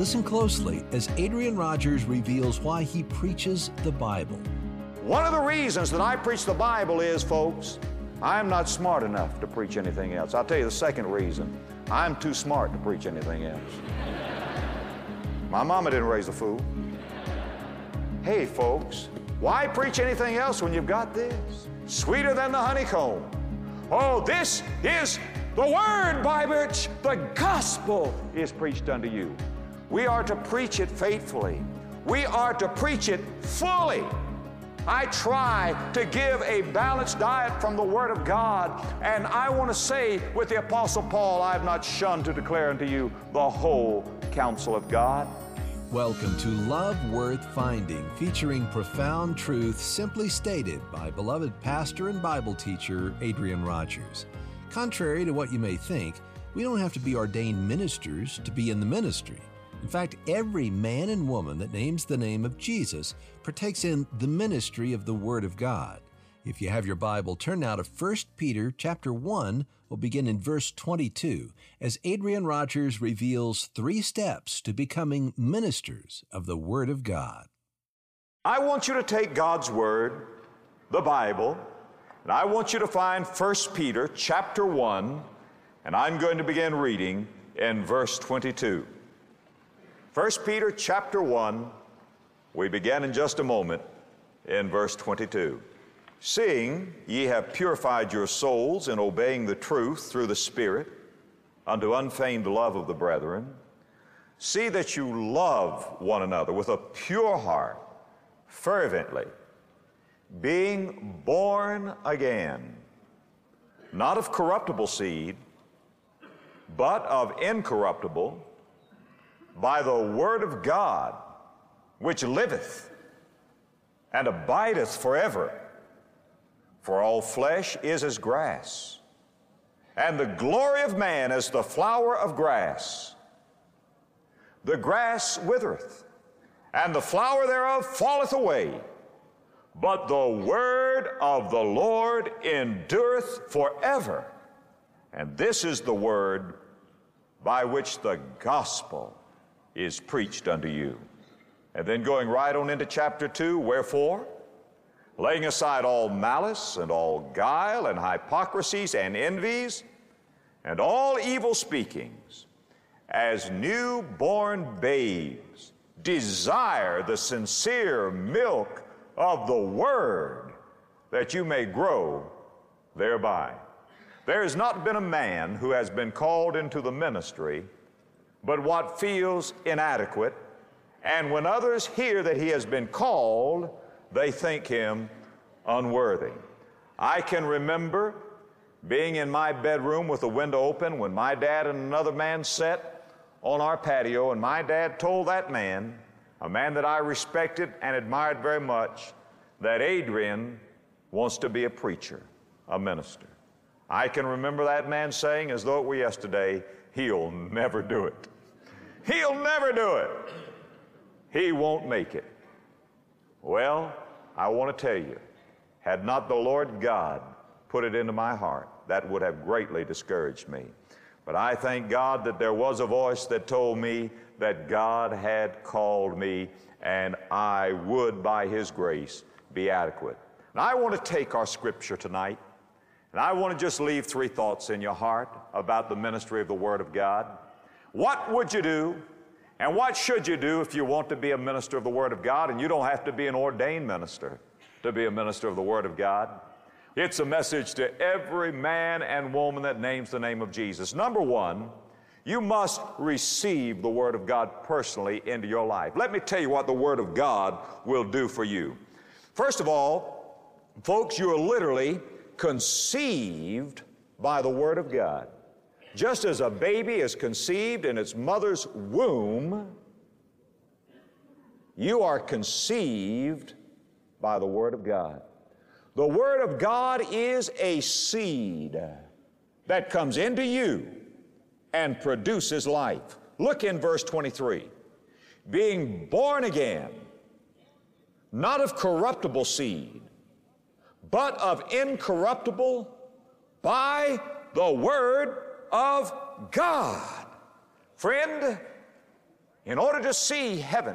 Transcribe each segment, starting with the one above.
Listen closely as Adrian Rogers reveals why he preaches the Bible. One of the reasons that I preach the Bible is, folks, I'm not smart enough to preach anything else. I'll tell you the second reason. I'm too smart to preach anything else. My mama didn't raise a fool. Hey, folks, why preach anything else when you've got this? Sweeter than the honeycomb. Oh, this is the Word by which the gospel is preached unto you. We are to preach it faithfully. We are to preach it fully. I try to give a balanced diet from the Word of God, and I want to say with the Apostle Paul, I have not shunned to declare unto you the whole counsel of God. Welcome to Love Worth Finding, featuring profound truth simply stated by beloved pastor and Bible teacher Adrian Rogers. Contrary to what you may think, we don't have to be ordained ministers to be in the ministry. In fact, every man and woman that names the name of Jesus partakes in the ministry of the Word of God. If you have your Bible, turn now to 1 Peter chapter 1. We'll begin in verse 22 as Adrian Rogers reveals 3 steps to becoming ministers of the Word of God. I want you to take God's Word, the Bible, and I want you to find 1 Peter chapter 1, and I'm going to begin reading in verse 22. 1 Peter chapter 1, we begin in just a moment in verse 22. Seeing ye have purified your souls in obeying the truth through the Spirit unto unfeigned love of the brethren, see that you love one another with a pure heart, fervently, being born again, not of corruptible seed, but of incorruptible, by the word of God, which liveth and abideth forever. For all flesh is as grass, and the glory of man as the flower of grass. The grass withereth, and the flower thereof falleth away, but the word of the Lord endureth forever. And this is the word by which the gospel is preached unto you. And then going right on into chapter 2, wherefore, laying aside all malice and all guile and hypocrisies and envies and all evil speakings, as newborn babes, desire the sincere milk of the word, that you may grow thereby. There has not been a man who has been called into the ministry but what feels inadequate, and when others hear that he has been called, they think him unworthy. I can remember being in my bedroom with the window open when my dad and another man sat on our patio, and my dad told that man, a man that I respected and admired very much, that Adrian wants to be a preacher, a minister. I can remember that man saying, as though it were yesterday, he'll never do it. He'll never do it. He won't make it. Well, I want to tell you, had not the Lord God put it into my heart, that would have greatly discouraged me. But I thank God that there was a voice that told me that God had called me, and I would, by His grace, be adequate. Now, I want to take our scripture tonight, and I want to just leave 3 thoughts in your heart about the ministry of the Word of God. What would you do, and what should you do if you want to be a minister of the Word of God? And you don't have to be an ordained minister to be a minister of the Word of God. It's a message to every man and woman that names the name of Jesus. Number 1, you must receive the Word of God personally into your life. Let me tell you what the Word of God will do for you. First of all, folks, you are literally conceived by the Word of God. Just as a baby is conceived in its mother's womb, you are conceived by the Word of God. The Word of God is a seed that comes into you and produces life. Look in verse 23. Being born again, not of corruptible seed, but of incorruptible, by the Word of God. Friend, In order to see heaven,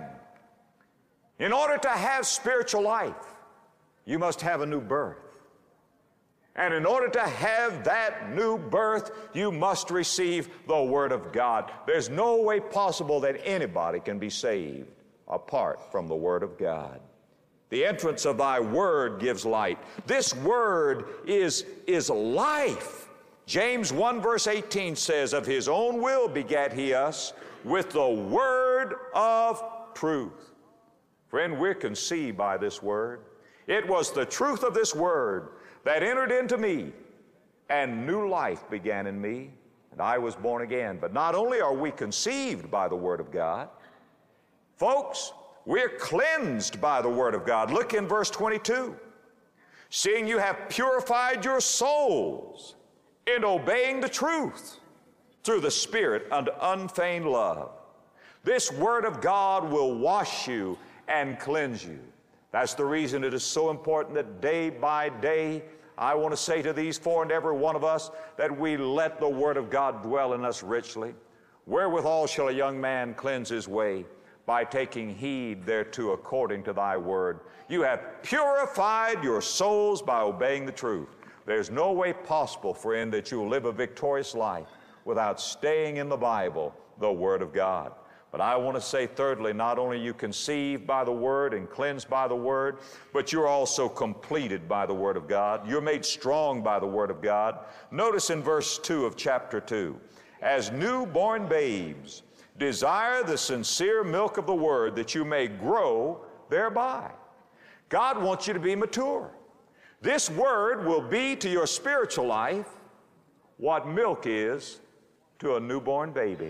in order to have spiritual life, you must have a new birth. And in order to have that new birth, you must receive the Word of God. There's no way possible that anybody can be saved apart from the Word of God. The entrance of thy Word gives light. This Word is life. James 1 verse 18 says, of his own will begat he us with the Word of truth. Friend, we're conceived by this Word. It was the truth of this Word that entered into me, and new life began in me, and I was born again. But not only are we conceived by the Word of God, folks, we're cleansed by the Word of God. Look in verse 22. Seeing you have purified your souls in obeying the truth through the Spirit unto unfeigned love. This Word of God will wash you and cleanse you. That's the reason it is so important that day by day, I want to say to these four and every one of us that we let the Word of God dwell in us richly. Wherewithal shall a young man cleanse his way? By taking heed thereto according to thy word. You have purified your souls by obeying the truth. There's no way possible, friend, that you'll live a victorious life without staying in the Bible, the Word of God. But I want to say thirdly, not only are you conceived by the Word and cleansed by the Word, but you're also completed by the Word of God. You're made strong by the Word of God. Notice in verse 2 of chapter 2, as newborn babes, desire the sincere milk of the Word that you may grow thereby. God wants you to be mature. This Word will be to your spiritual life what milk is to a newborn baby.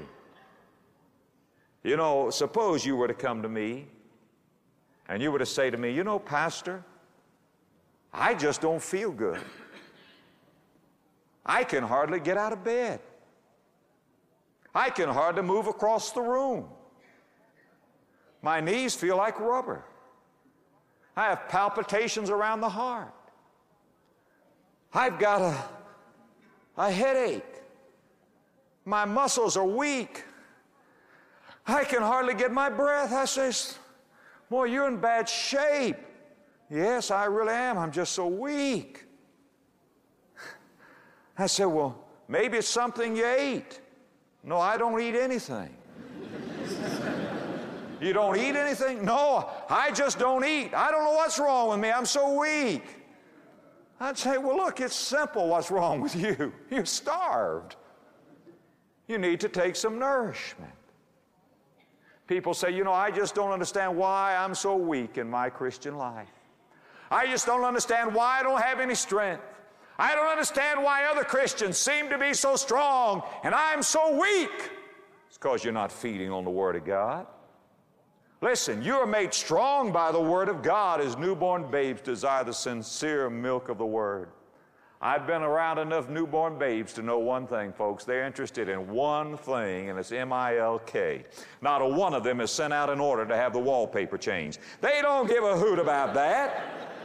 You know, suppose you were to come to me and you were to say to me, you know, Pastor, I just don't feel good. I can hardly get out of bed. I can hardly move across the room. My knees feel like rubber. I have palpitations around the heart. I've got a headache. My muscles are weak. I can hardly get my breath. I say, boy, you're in bad shape. Yes, I really am. I'm just so weak. I said, well, maybe it's something you ate. No, I don't eat anything. You don't eat anything? No, I just don't eat. I don't know what's wrong with me. I'm so weak. I'd say, well, look, it's simple what's wrong with you. You're starved. You need to take some nourishment. People say, you know, I just don't understand why I'm so weak in my Christian life. I just don't understand why I don't have any strength. I don't understand why other Christians seem to be so strong and I'm so weak. It's because you're not feeding on the Word of God. Listen, you are made strong by the Word of God as newborn babes desire the sincere milk of the Word. I've been around enough newborn babes to know one thing, folks. They're interested in one thing, and it's M-I-L-K. Not a one of them is sent out in order to have the wallpaper changed. They don't give a hoot about that.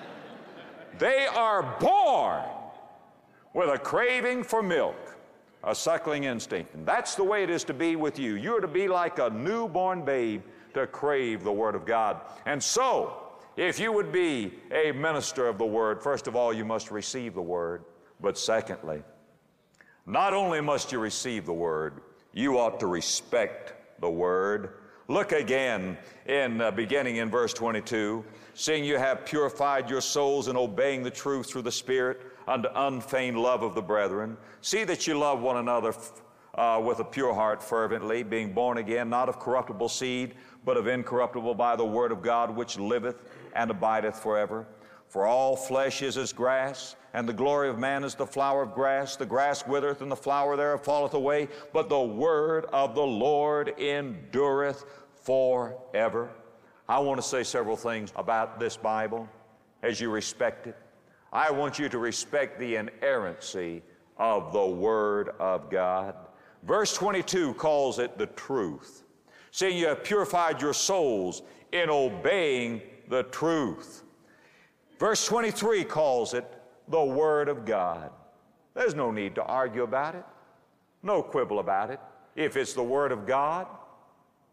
They are born with a craving for milk, a suckling instinct. And that's the way it is to be with you. You're to be like a newborn babe to crave the Word of God. And so, if you would be a minister of the Word, first of all, you must receive the Word. But secondly, not only must you receive the Word, you ought to respect the Word. Look again beginning in verse 22. Seeing you have purified your souls in obeying the truth through the Spirit unto unfeigned love of the brethren. See that you love one another with a pure heart fervently, being born again, not of corruptible seed, but of incorruptible by the Word of God, which liveth and abideth forever. For all flesh is as grass, and the glory of man is the flower of grass. The grass withereth, and the flower thereof falleth away, but the word of the Lord endureth forever. I want to say several things about this Bible as you respect it. I want you to respect the inerrancy of the Word of God. Verse 22 calls it the truth, saying you have purified your souls in obeying the truth. Verse 23 calls it the Word of God. There's no need to argue about it, no quibble about it. If it's the Word of God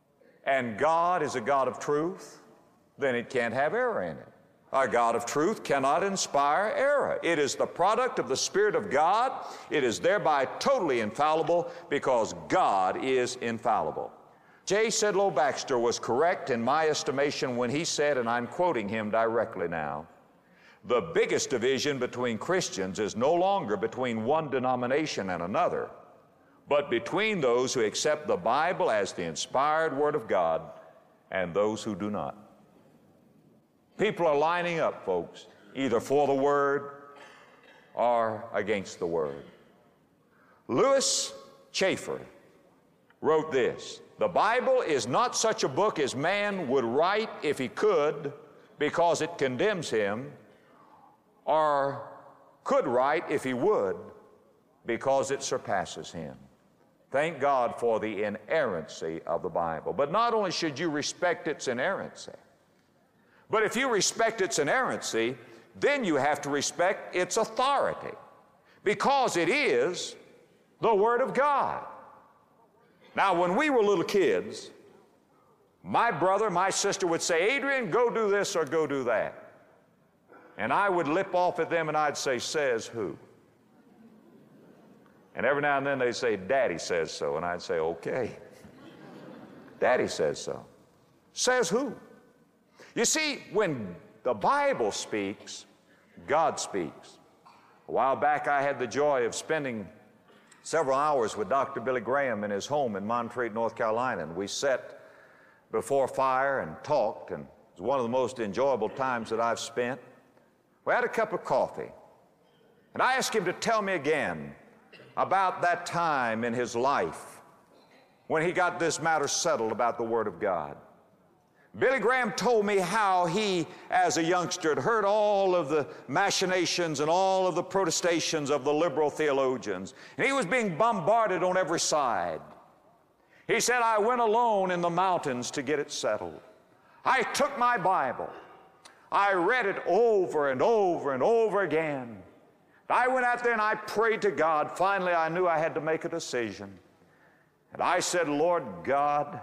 and God is a God of truth, then it can't have error in it. A God of truth cannot inspire error. It is the product of the Spirit of God. It is thereby totally infallible because God is infallible. J. Sidlow Baxter was correct in my estimation when he said, and I'm quoting him directly now, the biggest division between Christians is no longer between one denomination and another, but between those who accept the Bible as the inspired Word of God and those who do not. People are lining up, folks, either for the Word or against the Word. Lewis Chafer wrote this: the Bible is not such a book as man would write if he could, because it condemns him, or could write if he would, because it surpasses him. Thank God for the inerrancy of the Bible. But not only should you respect its inerrancy, but if you respect its inerrancy, then you have to respect its authority, because it is the Word of God. Now, when we were little kids, my brother, my sister would say, Adrian, go do this or go do that. And I would lip off at them and I'd say, says who? And every now and then they'd say, Daddy says so. And I'd say, okay. Daddy says so. Says who? You see, when the Bible speaks, God speaks. A while back I had the joy of spending several hours with Dr. Billy Graham in his home in Montreat, North Carolina. And we sat before fire and talked, and it was one of the most enjoyable times that I've spent. We had a cup of coffee, and I asked him to tell me again about that time in his life when he got this matter settled about the Word of God. Billy Graham told me how he, as a youngster, had heard all of the machinations and all of the protestations of the liberal theologians, and he was being bombarded on every side. He said, I went alone in the mountains to get it settled. I took my Bible. I read it over and over and over again. I went out there and I prayed to God. Finally, I knew I had to make a decision. And I said, Lord God,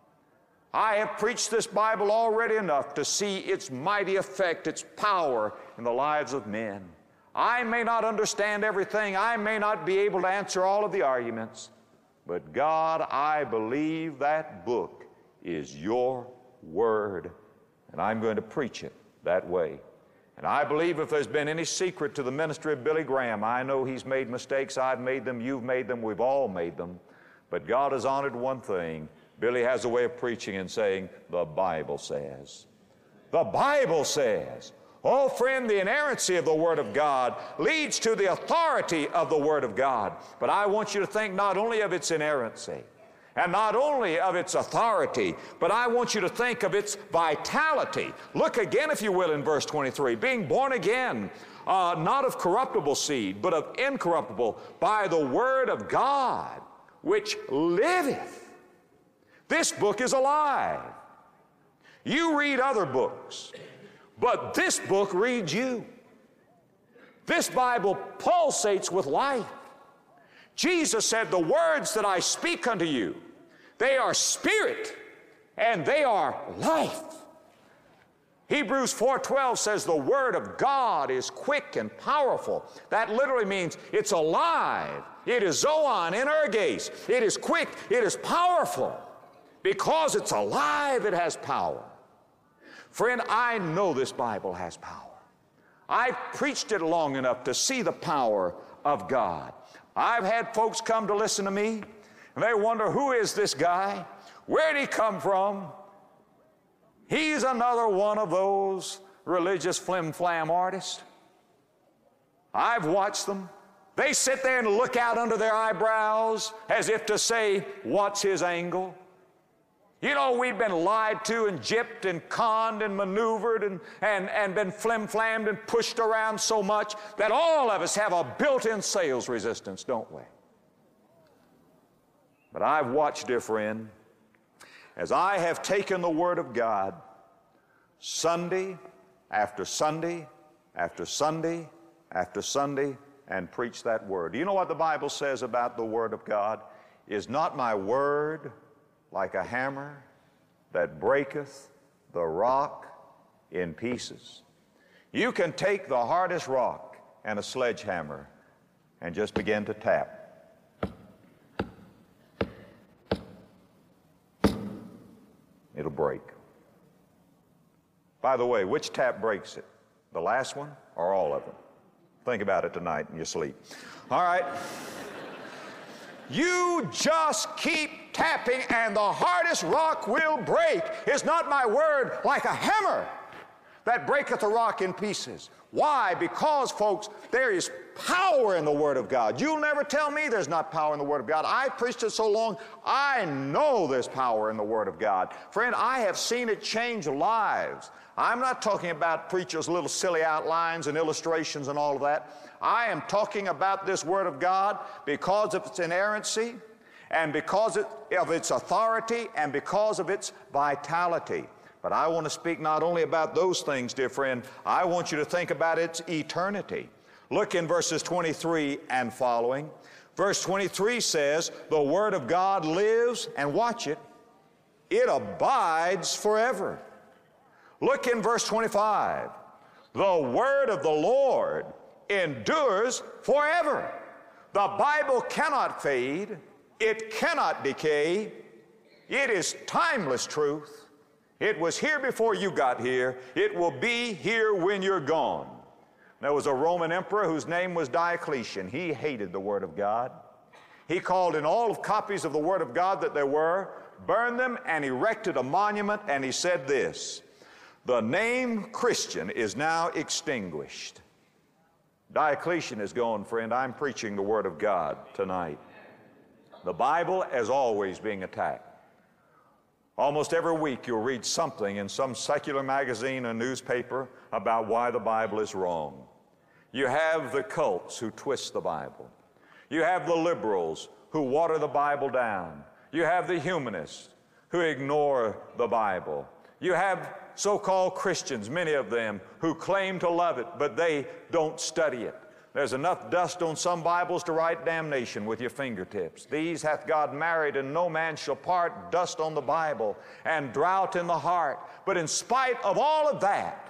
I have preached this Bible already enough to see its mighty effect, its power in the lives of men. I may not understand everything. I may not be able to answer all of the arguments. But God, I believe that book is your Word, and I'm going to preach it that way. And I believe if there's been any secret to the ministry of Billy Graham, I know he's made mistakes. I've made them. You've made them. We've all made them. But God has honored one thing. Billy has a way of preaching and saying, the Bible says. The Bible says. Oh, friend, the inerrancy of the Word of God leads to the authority of the Word of God. But I want you to think not only of its inerrancy and not only of its authority, but I want you to think of its vitality. Look again, if you will, in verse 23. Being born again, not of corruptible seed, but of incorruptible, by the Word of God, which liveth. This book is alive. You read other books, but this book reads you. This Bible pulsates with life. Jesus said, the words that I speak unto you, they are spirit and they are life. Hebrews 4:12 says the Word of God is quick and powerful. That literally means it's alive. It is zoon, energes. It is quick. It is powerful. Because it's alive, it has power. Friend, I know this Bible has power. I've preached it long enough to see the power of God. I've had folks come to listen to me, and they wonder, who is this guy? Where did he come from? He's another one of those religious flim-flam artists. I've watched them. They sit there and look out under their eyebrows as if to say, what's his angle? You know, we've been lied to and gypped and conned and maneuvered and been flim-flammed and pushed around so much that all of us have a built-in sales resistance, don't we? But I've watched, dear friend, as I have taken the Word of God Sunday after Sunday after Sunday after Sunday and preached that Word. Do you know what the Bible says about the Word of God? Is not my Word like a hammer that breaketh the rock in pieces. You can take the hardest rock and a sledgehammer and just begin to tap. It'll break. By the way, which tap breaks it? The last one or all of them? Think about it tonight in your sleep. All right. You just keep tapping and the hardest rock will break. Is not my word like a hammer that breaketh the rock in pieces? Why? Because, folks, there is power in the Word of God. You'll never tell me there's not power in the Word of God. I've preached it so long, I know there's power in the Word of God. Friend, I have seen it change lives. I'm not talking about preachers' little silly outlines and illustrations and all of that. I am talking about this Word of God because of its inerrancy and because of its authority and because of its vitality. But I want to speak not only about those things, dear friend, I want you to think about its eternity. Look in verses 23 and following. Verse 23 says, the Word of God lives, and watch it, it abides forever. Look in verse 25. The Word of the Lord endures forever. The Bible cannot fade. It cannot decay. It is timeless truth. It was here before you got here. It will be here when you're gone. There was a Roman emperor whose name was Diocletian. He hated the Word of God. He called in all of copies of the Word of God that there were, burned them, and erected a monument, and he said this, the name Christian is now extinguished. Diocletian is gone, friend. I'm preaching the Word of God tonight. The Bible is always being attacked. Almost every week you'll read something in some secular magazine or newspaper about why the Bible is wrong. You have the cults who twist the Bible. You have the liberals who water the Bible down. You have the humanists who ignore the Bible. You have so-called Christians, many of them, who claim to love it, but they don't study it. There's enough dust on some Bibles to write damnation with your fingertips. These hath God married, and no man shall part, dust on the Bible, and drought in the heart. But in spite of all of that,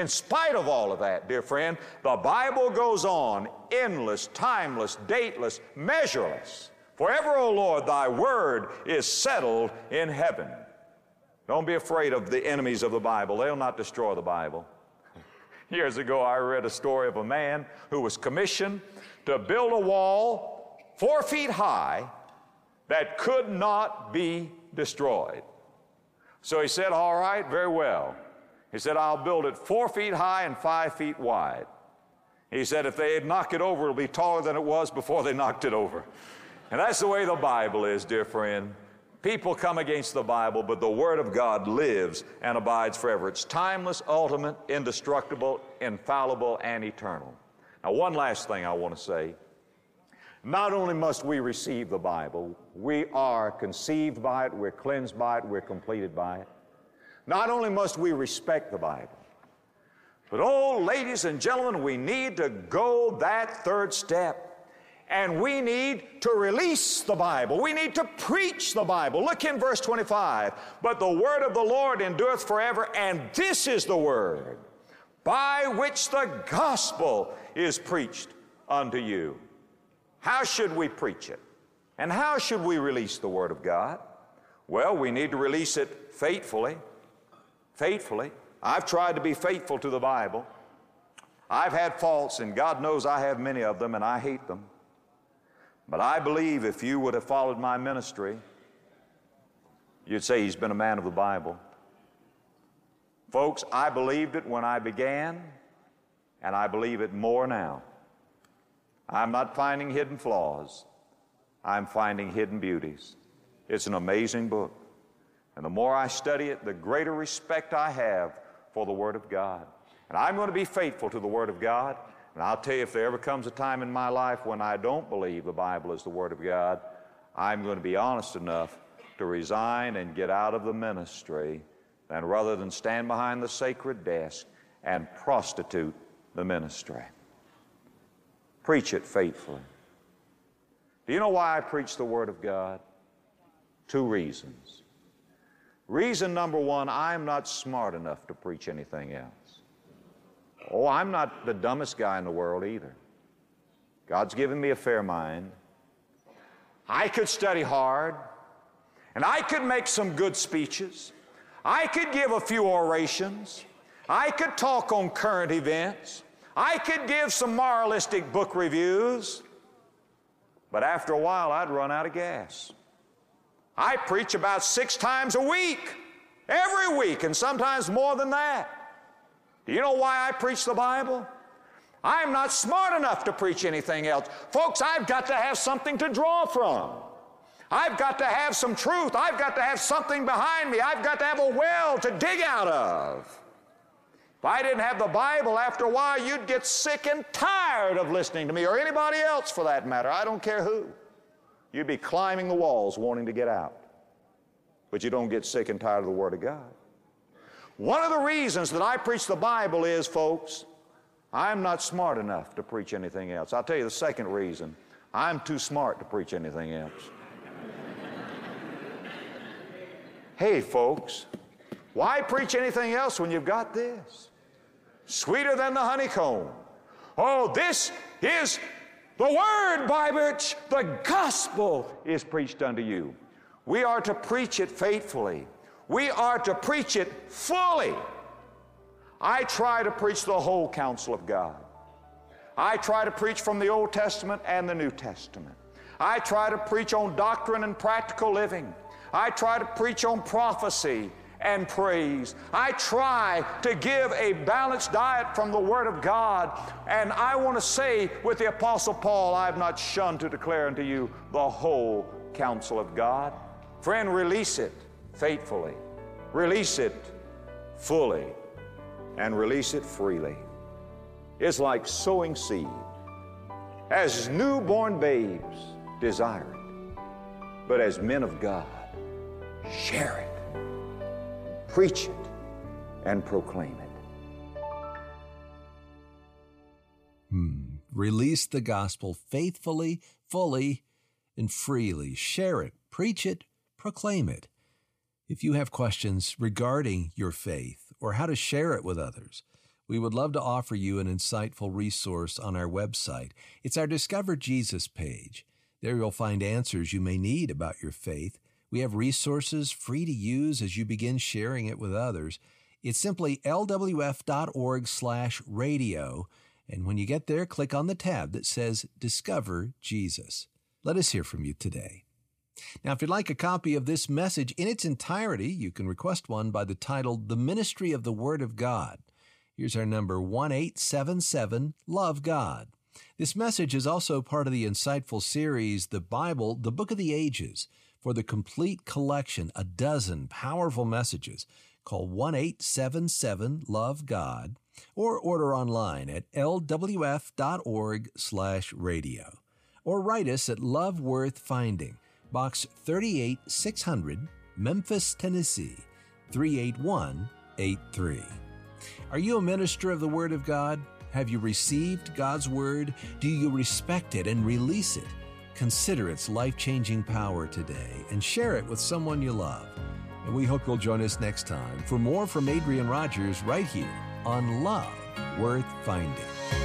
dear friend, the Bible goes on, endless, timeless, dateless, measureless. Forever, O Lord, thy word is settled in heaven. Don't be afraid of the enemies of the Bible. They'll not destroy the Bible. Years ago, I read a story of a man who was commissioned to build a wall 4 feet high that could not be destroyed. So he said, all right, very well. He said, I'll build it 4 feet high and 5 feet wide. He said, if they knock it over, it'll be taller than it was before they knocked it over. And that's the way the Bible is, dear friend. People come against the Bible, but the Word of God lives and abides forever. It's timeless, ultimate, indestructible, infallible, and eternal. Now, one last thing I want to say. Not only must we receive the Bible, we are conceived by it, we're cleansed by it, we're completed by it. Not only must we respect the Bible, but, oh, ladies and gentlemen, we need to go that third step. And we need to release the Bible. We need to preach the Bible. Look in verse 25. But the word of the Lord endureth forever, and this is the word by which the gospel is preached unto you. How should we preach it? And how should we release the word of God? Well, we need to release it faithfully. Faithfully. I've tried to be faithful to the Bible. I've had faults, and God knows I have many of them, and I hate them. But I believe if you would have followed my ministry, you'd say he's been a man of the Bible. Folks, I believed it when I began, and I believe it more now. I'm not finding hidden flaws. I'm finding hidden beauties. It's an amazing book. And the more I study it, the greater respect I have for the Word of God. And I'm going to be faithful to the Word of God. And I'll tell you, if there ever comes a time in my life when I don't believe the Bible is the Word of God, I'm going to be honest enough to resign and get out of the ministry, and rather than stand behind the sacred desk and prostitute the ministry. Preach it faithfully. Do you know why I preach the Word of God? 2 reasons. Reason number one, I'm not smart enough to preach anything else. Oh, I'm not the dumbest guy in the world either. God's given me a fair mind. I could study hard, and I could make some good speeches. I could give a few orations. I could talk on current events. I could give some moralistic book reviews. But after a while, I'd run out of gas. I preach about 6 times a week, every week, and sometimes more than that. Do you know why I preach the Bible? I'm not smart enough to preach anything else. Folks, I've got to have something to draw from. I've got to have some truth. I've got to have something behind me. I've got to have a well to dig out of. If I didn't have the Bible, after a while, you'd get sick and tired of listening to me, or anybody else for that matter. I don't care who. You'd be climbing the walls wanting to get out. But you don't get sick and tired of the Word of God. One of the reasons that I preach the Bible is, folks, I'm not smart enough to preach anything else. I'll tell you the second reason. I'm too smart to preach anything else. Hey, folks, why preach anything else when you've got this? Sweeter than the honeycomb. Oh, this is the word by which the gospel is preached unto you. We are to preach it faithfully. We are to preach it fully. I try to preach the whole counsel of God. I try to preach from the Old Testament and the New Testament. I try to preach on doctrine and practical living. I try to preach on prophecy and praise. I try to give a balanced diet from the Word of God. And I want to say with the Apostle Paul, I have not shunned to declare unto you the whole counsel of God. Friend, release it faithfully. Release it fully. And release it freely. It's like sowing seed. As newborn babes desire it, but as men of God, share it, preach it, and proclaim it. Release the gospel faithfully, fully, and freely. Share it, preach it, proclaim it. If you have questions regarding your faith or how to share it with others, we would love to offer you an insightful resource on our website. It's our Discover Jesus page. There you'll find answers you may need about your faith. We have resources free to use as you begin sharing it with others. It's simply lwf.org/radio. And when you get there, click on the tab that says Discover Jesus. Let us hear from you today. Now, if you'd like a copy of this message in its entirety, you can request one by the title, The Ministry of the Word of God. Here's our number, 1-877-LOVE-GOD. This message is also part of the insightful series, The Bible, the Book of the Ages, for the complete collection, a dozen powerful messages. Call 1-877-LOVE-GOD or order online at lwf.org/radio. Or write us at Love Worth Finding, Box 38600, Memphis, Tennessee, 38183. Are you a minister of the Word of God? Have you received God's Word? Do you respect it and release it? Consider its life-changing power today and share it with someone you love. And we hope you'll join us next time for more from Adrian Rogers right here on Love Worth Finding.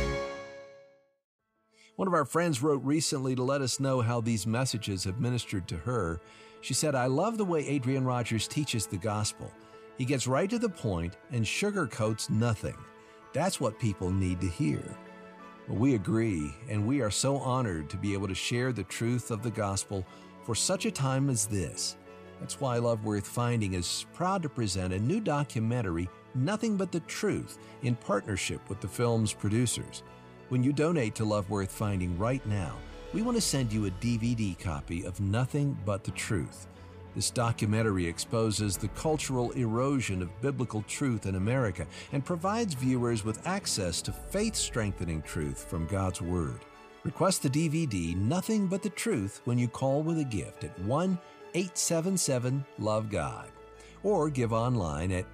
One of our friends wrote recently to let us know how these messages have ministered to her. She said, I love the way Adrian Rogers teaches the gospel. He gets right to the point and sugarcoats nothing. That's what people need to hear. Well, we agree, and we are so honored to be able to share the truth of the gospel for such a time as this. That's why Love Worth Finding is proud to present a new documentary, Nothing But the Truth, in partnership with the film's producers. When you donate to Love Worth Finding right now, we want to send you a DVD copy of Nothing But the Truth. This documentary exposes the cultural erosion of biblical truth in America and provides viewers with access to faith-strengthening truth from God's Word. Request the DVD, Nothing But the Truth, when you call with a gift at 1-877-LOVE-GOD or give online at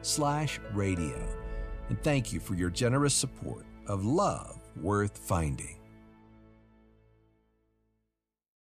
lwf.org/radio. And thank you for your generous support of Love Worth Finding.